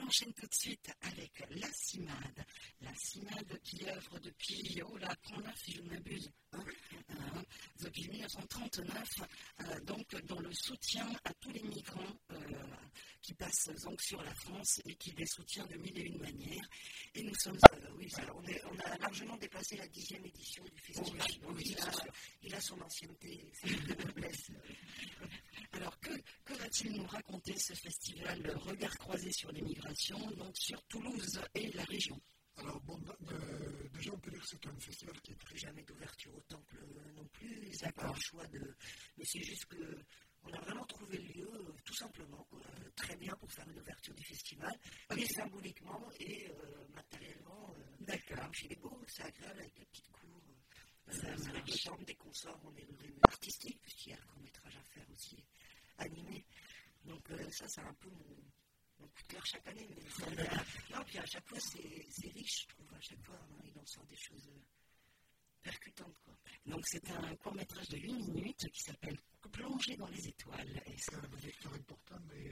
enchaîne tout de suite avec la CIMAD. La CIMAD qui œuvre depuis, 39, si je ne m'abuse, depuis 1939, donc dans le soutien à tous les migrants qui passent donc sur la France et qui les soutient de mille et une manières. Et nous sommes... on a largement dépassé la 10e édition du festival. Il a son ancienneté, c'est de noblesse. Alors, que va-t-il nous raconter ce festival Regard croisé sur l'immigration, donc sur Toulouse et la région? Alors, déjà, on peut dire que c'est un festival qui est jamais d'ouverture au temple non plus. C'est pas un choix de... Mais c'est juste qu'on a vraiment trouvé le lieu, tout simplement, très bien pour faire une ouverture du festival, et symboliquement et matériellement. D'accord. Puis il est beau, c'est agréable avec des petites cours. Avec des chambres, des consorts, on est dans une artistique, puisqu'il y a le court-métrage à faire aussi animé. Donc ça, c'est un peu mon coup de cœur chaque année. Mais non, puis à chaque fois, c'est riche, je trouve. À chaque fois, il en sort des choses percutantes, quoi. Donc c'est un court-métrage de 8 minutes qui s'appelle Plonger dans les étoiles. Et c'est un vecteur important, mais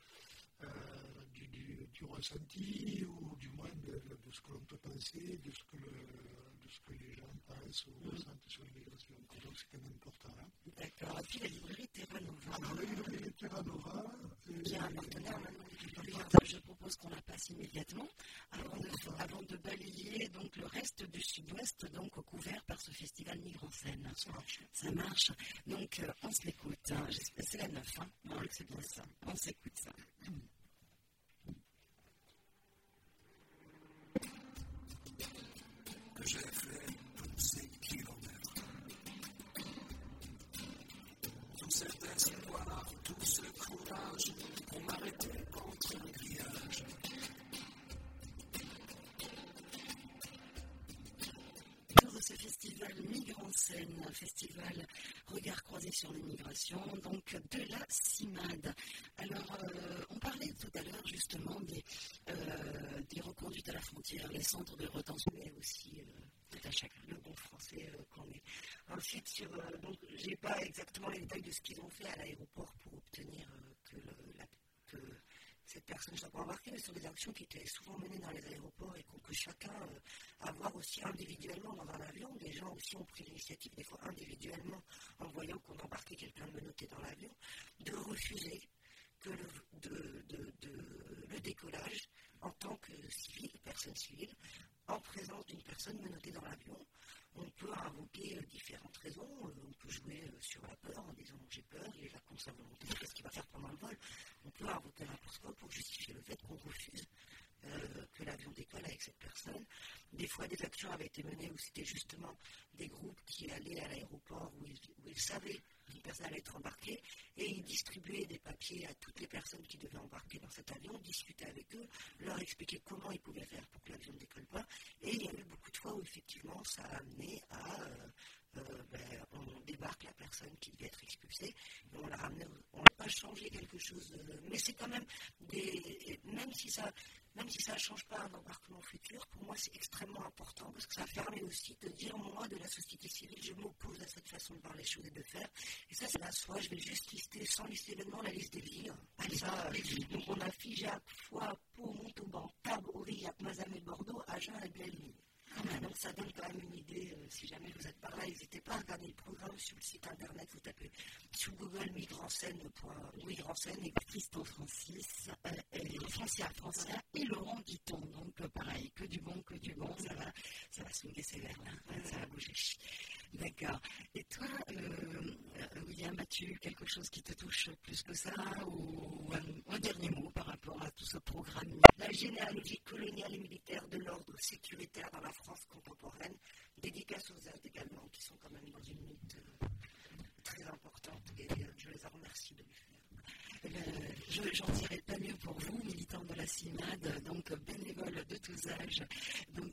du ressenti, ou du moins de ce que l'on peut penser, de ce que les gens pensent ou ressentent sur l'immigration. Donc c'est quand même important. Hein. D'accord. Et puis la librairie Terra Nova. Alors la librairie Terra Nova, qui est un partenaire maintenant depuis plusieurs années. Je propose qu'on la passe immédiatement avant de balayer donc le reste du sud-ouest, donc couvert par ce festival Migre en Scène. Ça marche. Donc on se l'écoute. Hein. C'est la 9, hein. Non, c'est bien ça. On s'écoute ça. J'ai fait tous ces kilomètres, tout cet espoir, tout ce courage pour m'arrêter contre un grillage. De ce festival Migre en Scène, un festival Regard croisé sur l'immigration, donc de la CIMAD. Alors, on parlait tout à l'heure justement des reconduites à la frontière, les centres de rétention, mais aussi tout à chacun le bon français qu'on est. Ensuite, donc, je n'ai pas exactement les détails de ce qu'ils ont fait à l'aéroport pour obtenir que cette personne soit pas embarquée, mais ce sont des actions qui étaient souvent menées dans les aéroports et que chacun a voir aussi individuellement dans un avion. Les gens aussi ont pris l'initiative, des fois individuellement, en voyant qu'on embarquait quelqu'un menotté dans l'avion, de refuser que le décollage en tant que personne civile, en présence d'une personne menottée dans l'avion. On peut invoquer différentes raisons. On peut jouer sur la peur en disant j'ai peur, il est là contre sa volonté, qu'est-ce qu'il va faire pendant le vol. On peut invoquer n'importe quoi pour justifier le fait qu'on refuse que l'avion décolle avec cette personne. Des fois, des actions avaient été menées où c'était justement des groupes qui allaient à l'aéroport où ils savaient qu'une personne allait être embarquée et ils distribuaient des papiers à toutes les personnes qui devaient embarquer dans cet avion, discutaient avec eux, leur expliquaient comment ils pouvaient faire pour que l'avion ne décolle pas. Et il y a eu beaucoup de fois où effectivement ça a amené à on débarque la personne qui devait être expulsée et on l'a ramenée, on n'a pas changé quelque chose, mais c'est quand même même si ça ne change pas un embarquement futur, pour moi c'est extrêmement important parce que ça permet aussi de dire moi de la société civile je m'oppose à cette façon de voir les choses et de faire, et ça c'est la soi. Je vais juste lister, sans lister le nom, la liste des villes. Donc on a Figeac, Foix, Pau, Montauban, Tarbes, Aurillac, Mazamet, Bordeaux, Agen et Belleville. Donc ça donne quand même une idée, si jamais vous êtes par là, n'hésitez pas à regarder le programme sur le site internet, vous tapez sur Google Migre en Scène et Tristan Francis, Francia et Laurent Guiton. Donc pareil, que du bon, ça va swinguer sévère là, ça va bouger. D'accord. Et toi, William, as-tu quelque chose qui te touche plus que ça, ou un dernier mot par rapport à tout ce programme? La généalogie coloniale et militaire de l'ordre sécuritaire dans la France contemporaine, dédicace aux aides également, qui sont quand même dans une lutte très importante, et je les en remercie de le faire. J'en dirai pas mieux pour vous, militants de la CIMAD, donc bénévoles de tous âges, donc